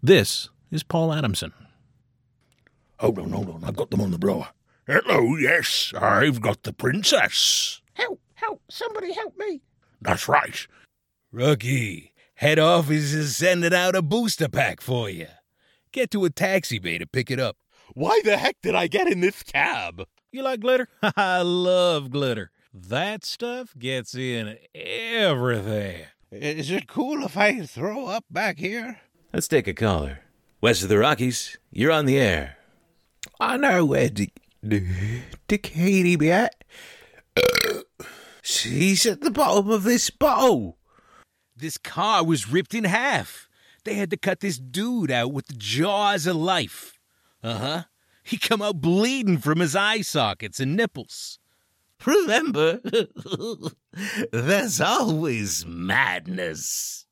This is Paul Adamson. Hold on, I've got them on the blower. Hello, yes, I've got the princess. Help, somebody help me. That's right. Rookie, head office is sending out a booster pack for you. Get to a taxi bay to pick it up. Why the heck did I get in this cab? You like glitter? I love glitter. That stuff gets in everything. Is it cool if I throw up back here? Let's take a caller. West of the Rockies, you're on the air. I know where Dick Katie be at. She's at the bottom of this bottle. This car was ripped in half. They had to cut this dude out with the jaws of life. Uh-huh. He come out bleeding from his eye sockets and nipples. Remember, there's always madness.